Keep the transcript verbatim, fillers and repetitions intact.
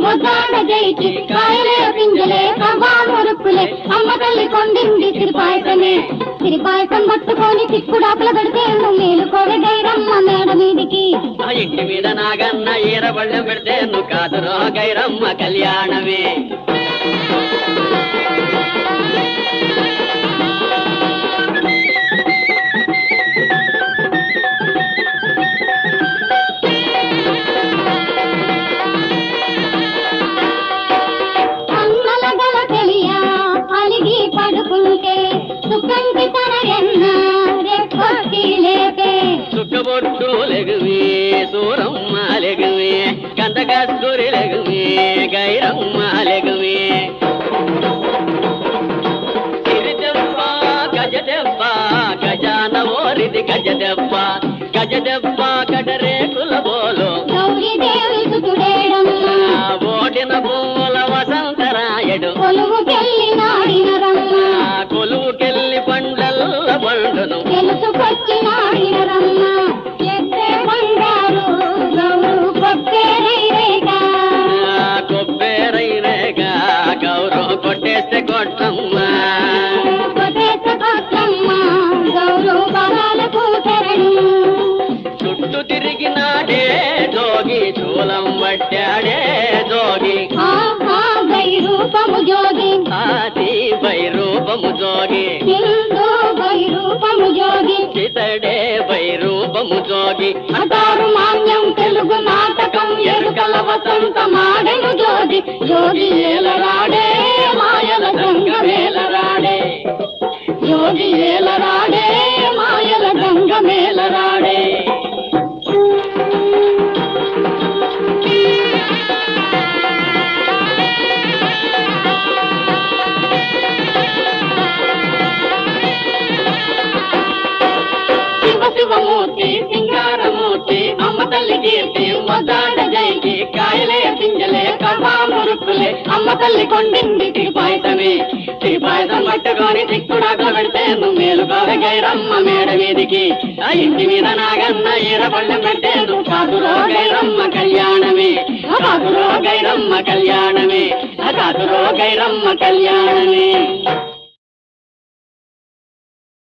వద్దాడ జైకి కాయలే పింజలే కవ్వామురుక్కులే అమ్మ తల్లి కొండింది సిరిపాయసమే సిరిపాయసం పట్టుకొని చిక్కుడాకుల పెడితే నువ్వు మేలుకోవే గైరమ్మ మేడ మీదికి ఇంటి మీద నాగన్న ఈరబళ్ళెం పెడితే నువ్వు కాదురో గైరమ్మ కళ్యాణమే పడుకుంటే సుఖంటి తన ఎన్న రెప్పొట్టి లేపే సుఖబొట్టు లెగువే సూరమ్మ లెగువే కందకస్తూరి లెగువే గైరమ్మ లెగువే సిరిదెబ్బ గజదెబ్బ గజాన ఓరిది గజదెబ్బ గజదెబ్బ కడరేకుల బోలు గౌరీ దేవి సుతుడేడమ్మ ఓడిన పూల వసంతరాయడు కొలువుకెళ్ళి నాడిన రమ్మ కొలువుకెళ్ళి పండ్లల్ల పండును తెలుసుకొచ్చి నాడిన రమ్మ ఎత్తే బంగారు గౌరు కొట్టేరైరేగ కొబ్బేరైరేగ గౌరు కొట్టేస్తే కొట్టమ్మ కొట్టేస్తే కొట్టమ్మ గౌరు బలాలకు తెరడు చుట్టూ తిరిగినాడే జోగి చూలం పట్టాడే జోగి రూపము జోగి ఆది వైరూపము జోగి హిందూ వైరూపము జోగి చితడే వైరూపము జోగి అటారు మాన్యం తెలుగు నాటకం ఎరుకల వసంత మాడెను జోగి జోగి ఏలరాడే మాయల గంగమేలరాడే జోగి ఏలరాడే మాయల గంగమేలరాడే శివమూర్తి సింగారమూర్తి అమ్మ తల్లి కీర్తి వద్దాడ జైకి కాయలే పింజలే కవ్వామురుక్కులే అమ్మ తల్లి కొండింది సిరిపాయసమే సిరిపాయసం పట్టుకొని చిక్కుడాకుల పెడితే నువ్వు మేలుకోవే గైరమ్మ మేడ మీదికి ఆ ఇంటి మీద నాగన్న ఈరబళ్ళెం పెడితే నువ్వు కాదురో గైరమ్మ కళ్యాణమే కాదురో గైరమ్మ కళ్యాణమే కాదురో గైరమ్మ కళ్యాణమే